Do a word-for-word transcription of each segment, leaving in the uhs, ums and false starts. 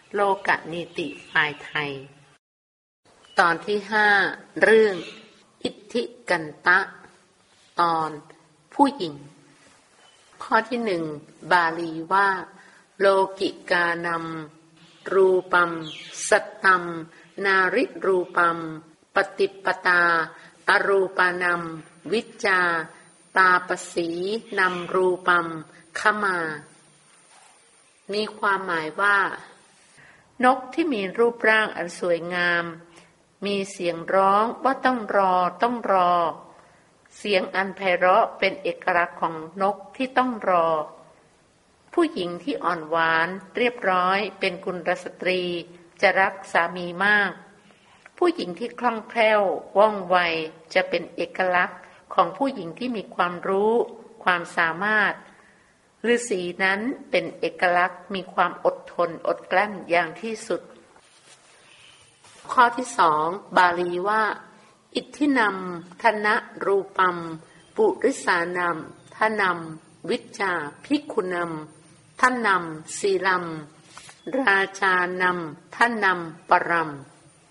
โลกนีติฝ่ายไทยตอนที่ห้าเรื่องอิทธิกันตะตอนผู้หญิงข้อที่หนึ่งบาลีว่าโลกิกานัมรูปัมสัตตัมนาริรูปัมปฏิปตาอรูปานัมวิจจาตาปสีนัมรูปัมขมามีความหมายว่านกที่มีรูปร่างอันสวยงามมีเสียงร้องว่าต้องรอต้องรอเสียงอันไพเราะเป็นเอกลักษณ์ของนกที่ต้องรอผู้หญิงที่อ่อนหวานเรียบร้อยเป็นกุลสตรีจะรักสามีมากผู้หญิงที่คล่องแคล่วว่องไวจะเป็นเอกลักษณ์ของผู้หญิงที่มีความรู้ความสามารถฤาษีนั้นเป็นเอกลักษณ์มีความอดทนอดกลั้นอย่างที่สุดข้อที่สองบาลีว่าอิทธินัมธนะรูปัมปุริสานัมทนัมวิจจาภิกขุนัมทนัมศีลัมราชานัมทนัมปรัม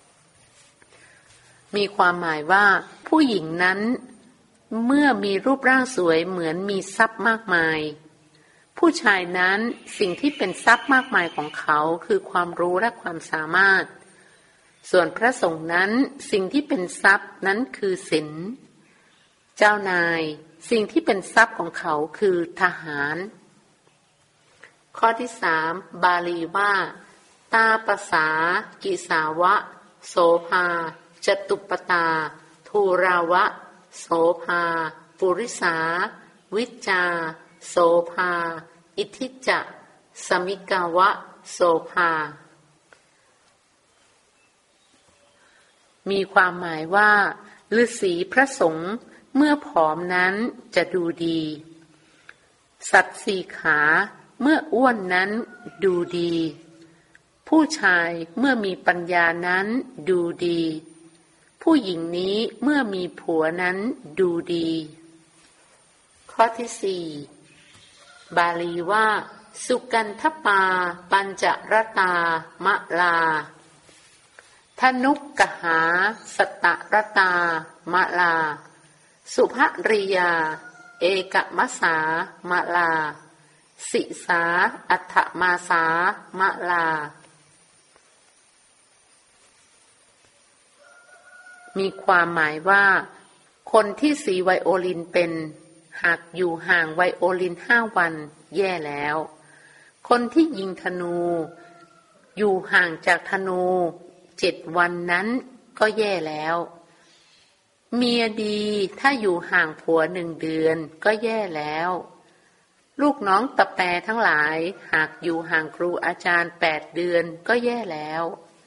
มีความหมายว่าผู้หญิงนั้นเมื่อมีรูปร่างสวยเหมือนมีทรัพย์มากมายผู้ชายนั้นสิ่งที่เป็นทรัพย์มากมายของเขาคือความรู้และความสามารถส่วนพระสงฆ์นั้นสิ่งที่เป็นทรัพย์นั้นคือศีลเจ้านายสิ่งที่เป็นทรัพย์ของเขาคือทหารข้อที่สามบาลีว่าตาปสากิสาวะโสภาจตุปตาทูราวะโสภาปุริสาวิจจาโสภาอิทธิจะสมิกาวะโสภามีความหมายว่าฤาษีพระสงฆ์เมื่อผอมนั้นจะดูดีสัตว์สี่ขาเมื่ออ้วนนั้นดูดีผู้ชายเมื่อมีปัญญานั้นดูดีผู้หญิงนี้เมื่อมีผัวนั้นดูดีข้อที่สี่บาลีว่าสุกันทปาปัญจรตามะลาธนุกกหาสตรตามะลาสุภริยาเอกมัสสามะลาสิสาอัฏฐมาสามะลามีความหมายว่าคนที่สีไวโอลินเป็นหากอยู่ห่างไวโอลินห้าวันแย่แล้วคนที่ยิงธนูอยู่ห่างจากธนูเจ็ดวันนั้นก็แย่แล้วเมียดีถ้าอยู่ห่างผัวหนึ่งเดือนก็แย่แล้วลูกน้องตะแปทั้งหลายหากอยู่ห่างครูอาจารย์แปดเดือนก็แย่แล้ว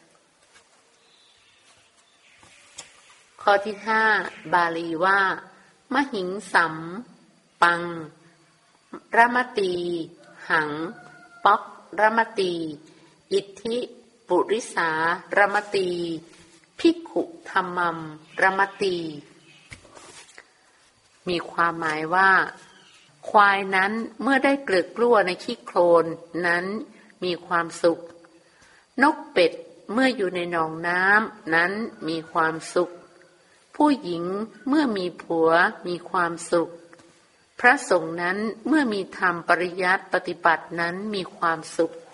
ข้อที่ห้าบาลีว่ามหิงสัมปังรมตีหังป๊อกรมตีอิทธิปุริสารมตีภิกขุธัมมัมรมตีมีความหมายว่าควายนั้นเมื่อได้เกลือกกล้วในขี้โคลนนั้นมีความสุขนกเป็ดเมื่ออยู่ในหนองน้ำนั้นมีความสุขผู้หญิงเมื่อมีผัวมีความสุขพระสงฆ์นั้นเมื่อมีธรรมปริยัติปฏิบัตินั้นมีความสุข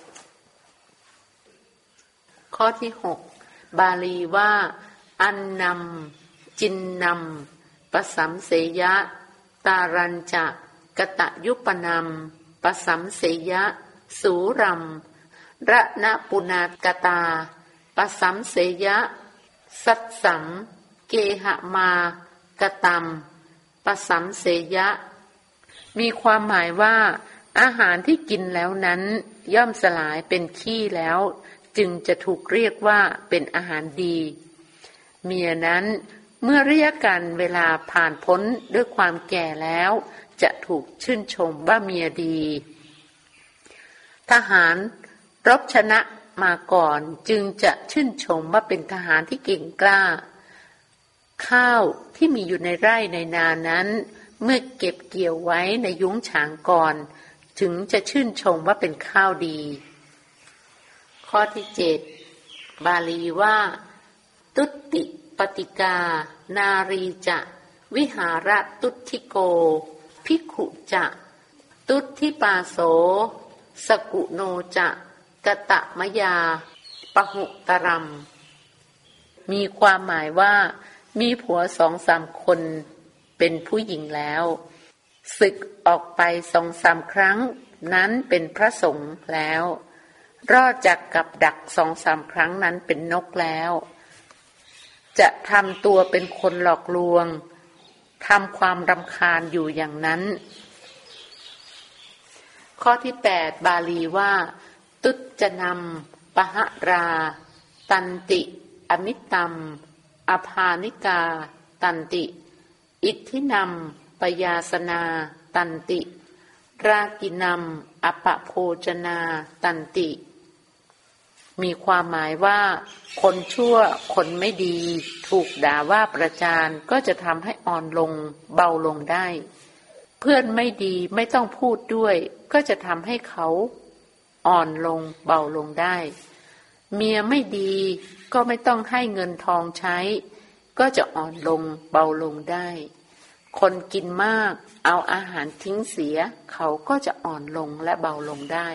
ข้อที่หกบาลีว่าอันนำจินนำปสัมเสยะตารัญจะกตยุปนัมปสัมเสยะสูรัมระณปุณากตาปสัมเสยะสัตสัมเกหมากตัมปสัมเสยะมีความหมายว่าอาหารที่กินแล้วนั้นย่อมสลายเป็นขี้แล้วจึงจะถูกเรียกว่าเป็นอาหารดีเมียนั้นเมื่อเรียกกันเวลาผ่านพ้นด้วยความแก่แล้วจะถูกชื่นชมว่าเมียดีทหารรบชนะมาก่อนจึงจะชื่นชมว่าเป็นทหารที่เก่งกล้าข้าวที่มีอยู่ในไร่ในนานั้นเมื่อเก็บเกี่ยวไว้ในยุ้งฉางก่อนถึงจะชื่นชมว่าเป็นข้าวดีข้อที่เจ็ดบาลีว่าตุติปฏิกานารีจะวิหารตุทิโกภิกขุจะตุทิปาโสสกุโนจะกตะมยาปหุตรัมมีความหมายว่ามีผัวสองสามคนเป็นผู้หญิงแล้วศึกออกไปสองสามครั้งนั้นเป็นพระสงฆ์แล้วรอดจากกับดักสองสามครั้งนั้นเป็นนกแล้วจะทำตัวเป็นคนหลอกลวงทำความรำคาญอยู่อย่างนั้นข้อที่แปดบาลีว่าตุจนำปหราตันติอมิตตัมอภานิกาตันติอิทธินัมปยาสนาตันติรากินัมอปโภจนาตันติมีความหมายว่าคนชั่วคนไม่ดีถูกด่าว่าประจานก็จะทำให้อ่อนลงเบาลงได้เพื่อนไม่ดีไม่ต้องพูดด้วยก็จะทำให้เขาอ่อนลงเบาลงได้เมียไม่ดีก็ไม่ต้องให้เงินทองใช้ก็จะอ่อนลงเบาลงได้คนกินมากเอาอาหารทิ้งเสียเขาก็จะอ่อนลงและเบาลงได้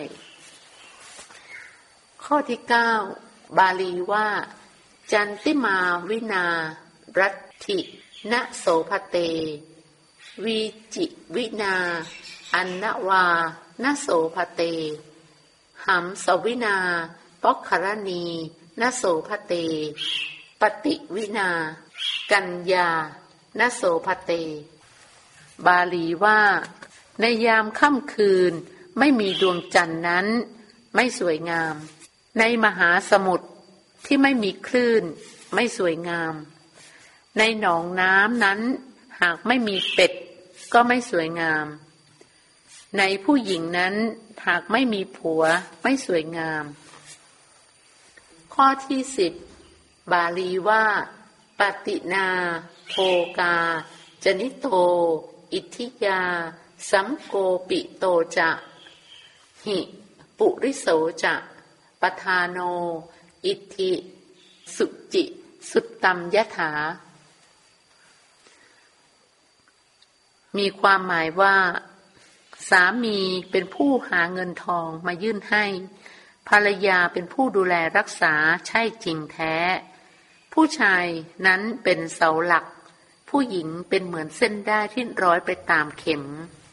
ข้อที่เก้าบาลีว่าจันติมาวินารัตถิณโสภเตวีจิวินาอันนวานโสภเตหัมสวินาปกขรณีนโสภเตปฏิวินากัญญานโสภเตบาลีว่าในยามค่ำคืนไม่มีดวงจันทร์นั้นไม่สวยงามในมหาสมุทรที่ไม่มีคลื่นไม่สวยงามในหนองน้ำนั้นหากไม่มีเป็ดก็ไม่สวยงามในผู้หญิงนั้นหากไม่มีผัวไม่สวยงามข้อที่สิบบาลีว่าปฏินาโภกาจนิโตอิทธิยาสัมโกปิโตจะหิปุริโสจะปทาโนอิทธิสุจิสุตตัมยถามีความหมายว่าสามีเป็นผู้หาเงินทองมายื่นให้ภรรยาเป็นผู้ดูแลรักษาใช่จริงแท้ผู้ชายนั้นเป็นเสาหลักผู้หญิงเป็นเหมือนเส้นได้ที่ร้อยไปตามเข็ม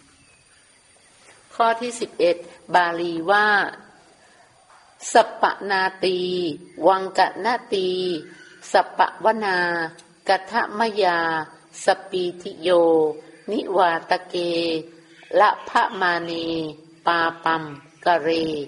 ข้อที่สิบเอ็ดบาลีว่าสัปปนาตีวังกะนาตีสัปปวนากัทมยาสปีติโยนิวาตเกละพะมาเนปาปัมกะเร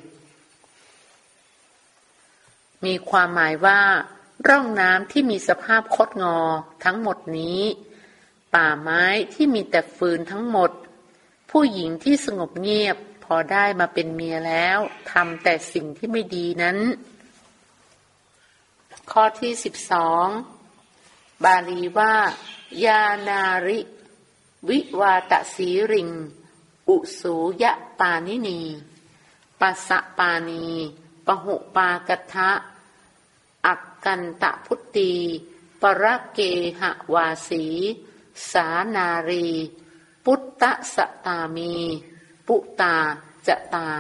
มีความหมายว่าร่องน้ำที่มีสภาพคดงอทั้งหมดนี้ป่าไม้ที่มีแต่ฟืนทั้งหมดผู้หญิงที่สงบเงียบพอได้มาเป็นเมียแล้วทำแต่สิ่งที่ไม่ดีนั้นข้อที่สิบสองบาลีว่ายานาริวิวาตสีริงอุสูยะปานินีปัสสะปานีปหุปากัทะอักกันตะพุตตีปรเกหะวาสีสานารีปุตตะสตามีปุตาจตา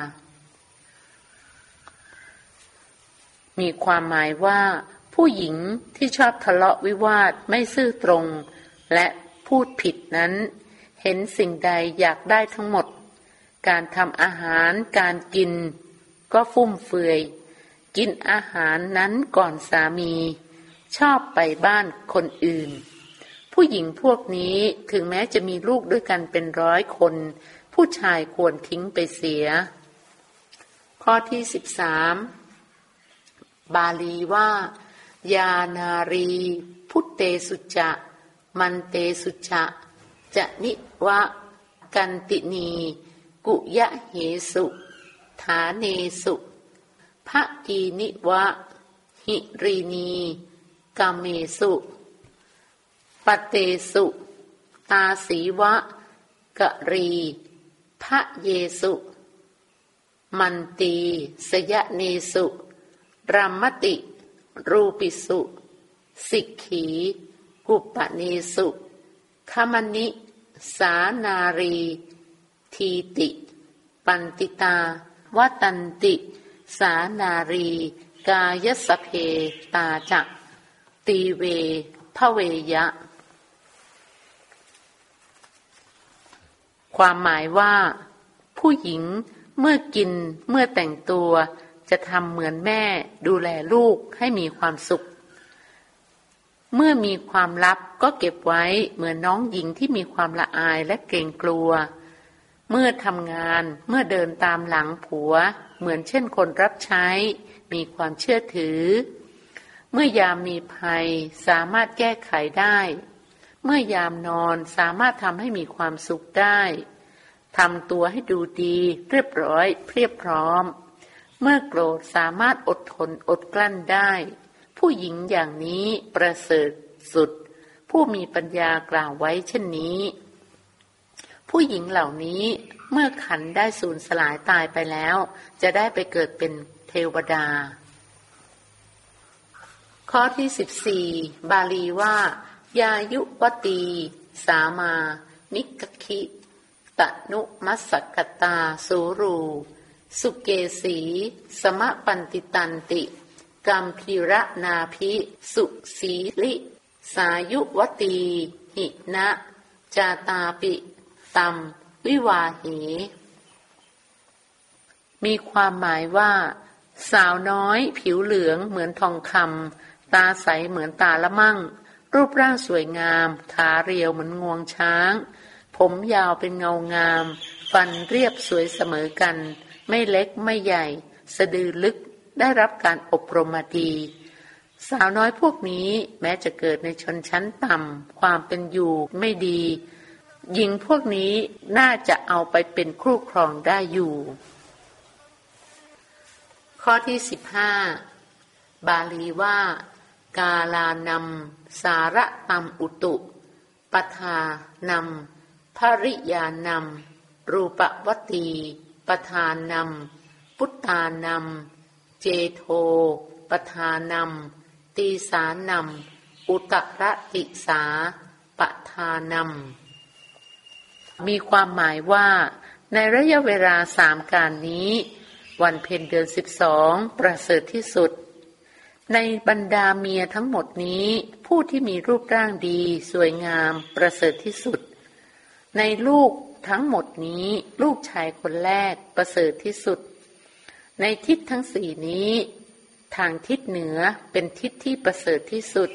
มีความหมายว่าผู้หญิงที่ชอบทะเลาะวิวาทไม่ซื่อตรงและพูดผิดนั้นเห็นสิ่งใดอยากได้ทั้งหมดการทำอาหารการกินก็ฟุ่มเฟือยกินอาหารนั้นก่อนสามีชอบไปบ้านคนอื่นผู้หญิงพวกนี้ถึงแม้จะมีลูกด้วยกันเป็นร้อยคนผู้ชายควรทิ้งไปเสียข้อที่สิบสามบาลีว่ายานารีพุตเตสุจะมันเตสุจะจะนิวะกันตินีกุยะเหสุฐาเนสุภะกีนิวะหิรีนีกาเมสุปเตสุตาสีวะกะรีพะเยสุมันตีสยะเนสุรัมมติรูปิสุสิกขีกุปปณีสุขมนิสานารีทีติปันติตาวตันติสานารีกายสเพตาจะตีเวภเวยะความหมายว่าผู้หญิงเมื่อกินเมื่อแต่งตัวจะทำเหมือนแม่ดูแลลูกให้มีความสุขเมื่อมีความลับก็เก็บไว้เหมือนน้องหญิงที่มีความละอายและเกรงกลัวเมื่อทำงานเมื่อเดินตามหลังผัวเหมือนเช่นคนรับใช้มีความเชื่อถือเมื่อยามมีภัยสามารถแก้ไขได้เมื่อยามนอนสามารถทำให้มีความสุขได้ทำตัวให้ดูดีเรียบร้อยเพียบพร้อมเมื่อโกรธสามารถอดทนอดกลั้นได้ผู้หญิงอย่างนี้ประเสริฐสุดผู้มีปัญญากล่าวไว้เช่นนี้ผู้หญิงเหล่านี้เมื่อขันธ์ได้สูญสลายตายไปแล้วจะได้ไปเกิดเป็นเทวดาข้อที่สิบสี่บาลีว่ายายุวตีสามานิกขิตนุมัสสกตาสูรูสุเกสีสมะปันติตันติกัมพีระนาภิสุสีลิสายุวตีหินะจาตาปิตัมวิวาเหมีความหมายว่าสาวน้อยผิวเหลืองเหมือนทองคำตาใสเหมือนตาละมั่งรูปร่างสวยงามขาเรียวเหมือนงวงช้างผมยาวเป็นเงางามฟันเรียบสวยเสมอกันไม่เล็กไม่ใหญ่สะดือลึกได้รับการอบรมมาดีสาวน้อยพวกนี้แม้จะเกิดในชนชั้นต่ำความเป็นอยู่ไม่ดีหญิงพวกนี้น่าจะเอาไปเป็นคู่ครองได้อยู่ข้อที่สิบห้าบาลีว่ากาลานัมสาระตัมอุตุปทานัมภริยานัมรูปวตีปทานัมพุตตานัมเจโทปทานัมตีสานัมอุตรติสาปทานัมมีความหมายว่าในระยะเวลาสามการนี้วันเพ็ญเดือนสิบสองประเสริฐที่สุดในบรรดาเมียทั้งหมดนี้ผู้ที่มีรูปร่างดีสวยงามประเสริฐที่สุดในลูกทั้งหมดนี้ลูกชายคนแรกประเสริฐที่สุดในทิศทั้งสี่นี้ทางทิศเหนือเป็นทิศที่ประเสริฐที่สุด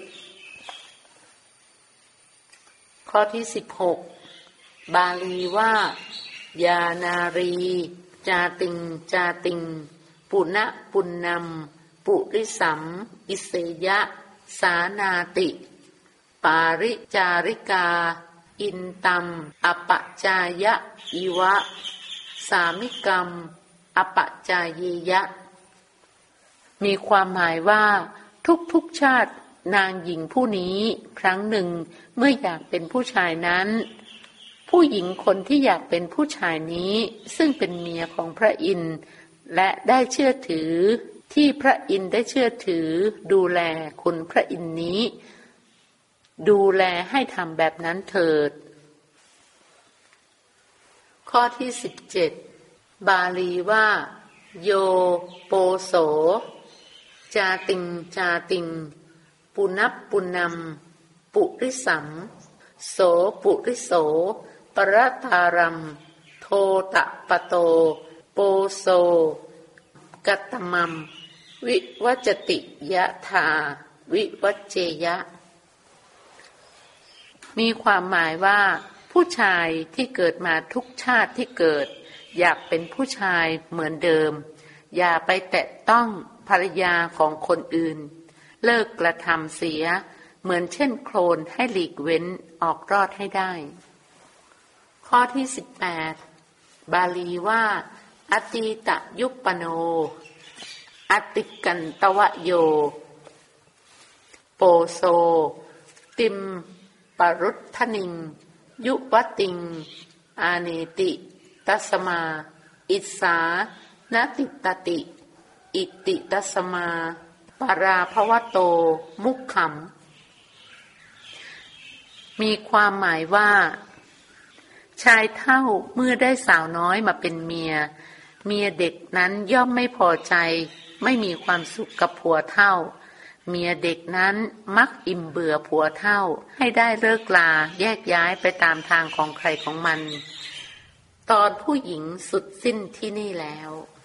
ข้อที่สิบหกบาลีว่ายานารีจาติงจาติงปุณะปุณนัมปุริสัมอิเสยะสานาติปาริจาริกาอินตัมอปจายะอิวะสามิกัมอปจายียะมีความหมายว่าทุกๆชาตินางหญิงผู้นี้ครั้งหนึ่งเมื่ออยากเป็นผู้ชายนั้นผู้หญิงคนที่อยากเป็นผู้ชายนี้ซึ่งเป็นเมียของพระอินทร์และได้เชื่อถือที่พระอินทร์ได้เชื่อถือดูแลคุณพระอินทร์นี้ดูแลให้ทำแบบนั้นเถิดข้อที่สิบเจ็ดบาลีว่าโยโปโสจาติงจาติงปุณัปปุนัมปุริสัมโสปุริโสปรตารัมโทตะปะโตโปโสกัตตมัมวิวัจติยะธาวิวัจเจยะมีความหมายว่าผู้ชายที่เกิดมาทุกชาติที่เกิดอยากเป็นผู้ชายเหมือนเดิมอย่าไปแตะต้องภรรยาของคนอื่นเลิกกระทำเสียเหมือนเช่นโคลนให้หลีกเว้นออกรอดให้ได้ข้อที่สิบแปดบาลีว่าอตีตยุปปโนอติกันตวโยโปโซติมปรุทธนิงยุวติงอาเนติตัสมาอิสานติตติอิติตัสสมาปาราภวโตมุขขัมมีความหมายว่าชายเฒ่าเมื่อได้สาวน้อยมาเป็นเมียเมียเด็กนั้นย่อมไม่พอใจไม่มีความสุขกับผัวเฒ่าเมียเด็กนั้นมักอิ่มเบื่อผัวเฒ่าให้ได้เลิกลาแยกย้ายไปตามทางของใครของมันตอนผู้หญิงสุดสิ้นที่นี่แล้ว